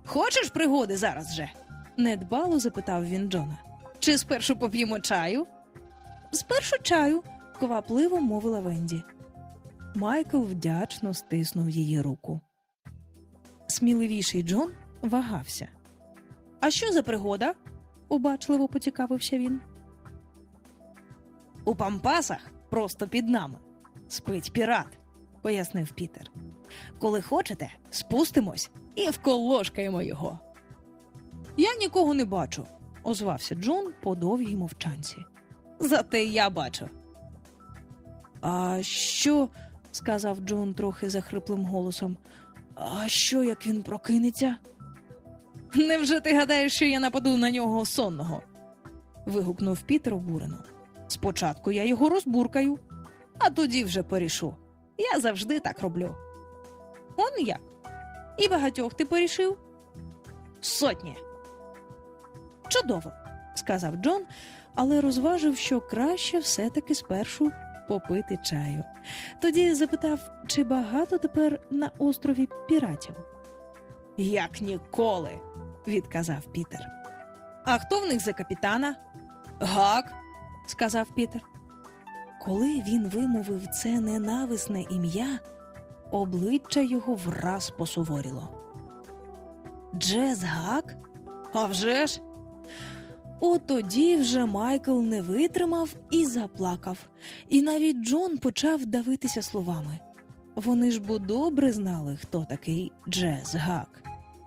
Хочеш пригоди зараз же? Недбало запитав він Джона. Чи спершу поп'ємо чаю? Спершу чаю, квапливо мовила Венді. Майкл вдячно стиснув її руку. Сміливіший Джон вагався. А що за пригода? Обачливо поцікавився він. У пампасах, просто під нами, спить пірат, пояснив Пітер. Коли хочете, спустимось і вколошкаємо його. Я нікого не бачу, озвався Джон по довгій мовчанці. Зате я бачу. А що, сказав Джон трохи захриплим голосом, а що, як він прокинеться? Невже ти гадаєш, що я нападу на нього сонного? Вигукнув Пітер обурено. Спочатку я його розбуркаю, а тоді вже порішу. Я завжди так роблю. Он як? І багатьох ти порішив? Сотні. Чудово, сказав Джон, але розважив, що краще все-таки спершу попити чаю. Тоді запитав, чи багато тепер на острові піратів. Як ніколи, відказав Пітер. А хто в них за капітана? Гак, сказав Пітер. Коли він вимовив це ненависне ім'я, обличчя його враз посуворіло. Джез Гак? А вже ж? От тоді вже Майкл не витримав і заплакав. І навіть Джон почав давитися словами. Вони ж бо добре знали, хто такий Джез Гак.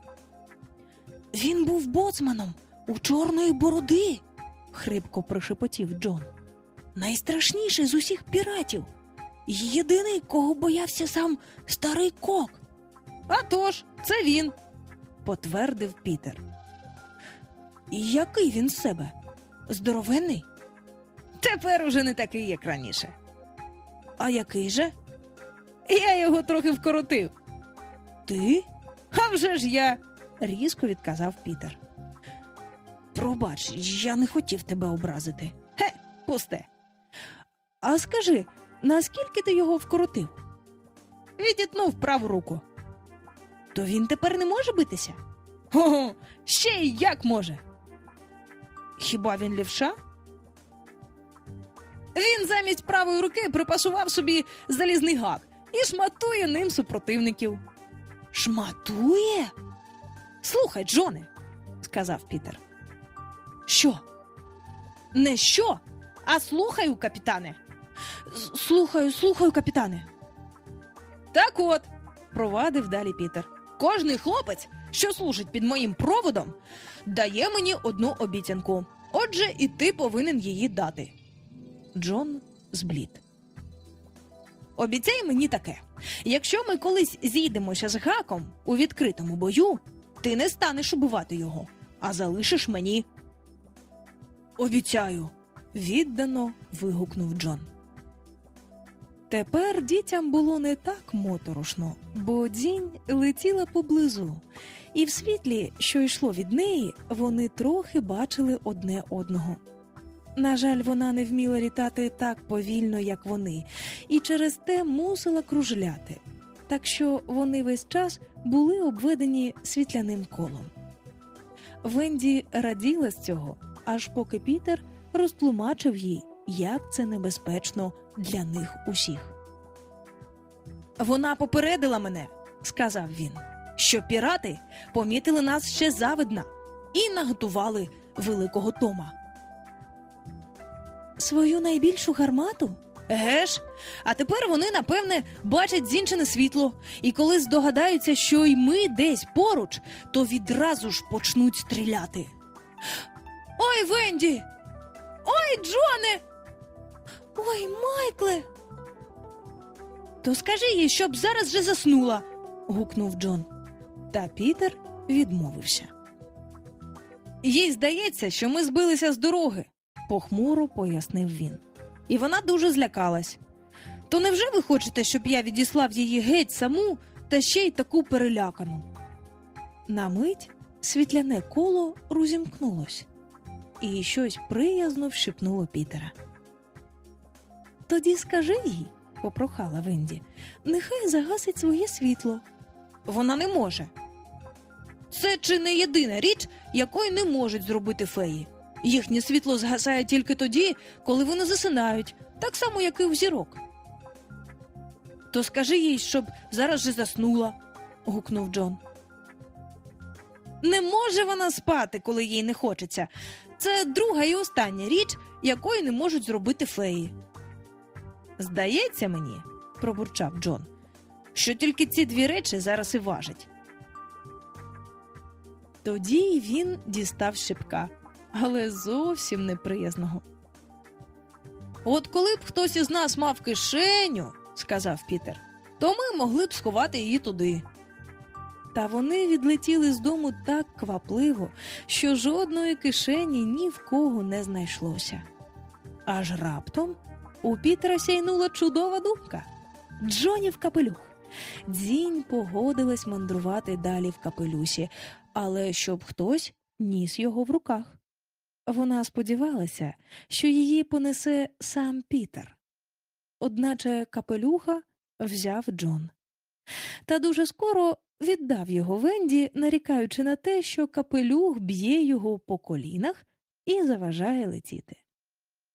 Він був боцманом у Чорної бороди, хрипко прошепотів Джон. Найстрашніший з усіх піратів. Єдиний, кого боявся сам старий Кок. А тож, це він, потвердив Пітер. І який він з себе? Здоровенний? Тепер уже не такий, як раніше. А який же? Я його трохи вкоротив. Ти? А вже ж я, різко відказав Пітер. Пробач, я не хотів тебе образити. Пусте. А скажи, наскільки ти його вкоротив? Відітнув праву руку. То він тепер не може битися? Ого, ще й як може. Хіба він лівша? Він замість правої руки припасував собі залізний гак і шматує ним супротивників. Шматує? Слухай, Джоне, сказав Пітер. Що? Не що, а слухаю, капітане. Слухаю, капітане. Так от, провадив далі Пітер. Кожний хлопець, що служить під моїм проводом, дає мені одну обіцянку. Отже, і ти повинен її дати. Джон зблід. Обіцяй мені таке. Якщо ми колись зійдемося з Гаком у відкритому бою, ти не станеш убивати його, а залишиш мені. Обіцяю, віддано вигукнув Джон. Тепер дітям було не так моторошно, бо дзінь летіла поблизу, і в світлі, що йшло від неї, вони трохи бачили одне одного. На жаль, вона не вміла літати так повільно, як вони, і через те мусила кружляти, так що вони весь час були обведені світляним колом. Венді раділа з цього, аж поки Пітер розтлумачив їй, як це небезпечно для них усіх. «Вона попередила мене, – сказав він, – що пірати помітили нас ще завидна і наготували великого Тома». «Свою найбільшу гармату? Еге ж, а тепер вони, напевне, бачать зінчене світло, і коли здогадаються, що й ми десь поруч, то відразу ж почнуть стріляти. Ой, Венді! Ой, Джоне! Ой, Майкле!» «То скажи їй, щоб зараз же заснула!» – гукнув Джон. Та Пітер відмовився. «Їй здається, що ми збилися з дороги», – похмуро пояснив він. «І вона дуже злякалась. То невже ви хочете, щоб я відіслав її геть саму, та ще й таку перелякану?» На мить світляне коло розімкнулось, і щось приязно вщипнуло Пітера. «Тоді скажи їй, – попрохала Венді, – нехай загасить своє світло». «Вона не може». Це чи не єдина річ, якої не можуть зробити феї. Їхнє світло згасає тільки тоді, коли вони засинають, так само, як і у зірок. То скажи їй, щоб зараз же заснула, гукнув Джон. Не може вона спати, коли їй не хочеться. Це друга і остання річ, якої не можуть зробити феї. Здається мені, пробурчав Джон, що тільки ці дві речі зараз і важать. Тоді він дістав щипка, але зовсім неприязного. От коли б хтось із нас мав кишеню, сказав Пітер, то ми могли б сховати її туди. Та вони відлетіли з дому так квапливо, що жодної кишені ні в кого не знайшлося. Аж раптом у Пітера сяйнула чудова думка. Джонів капелюх. Дзінь погодилась мандрувати далі в капелюсі, але щоб хтось ніс його в руках. Вона сподівалася, що її понесе сам Пітер. Одначе капелюха взяв Джон. Та дуже скоро віддав його Венді, нарікаючи на те, що капелюх б'є його по колінах і заважає летіти.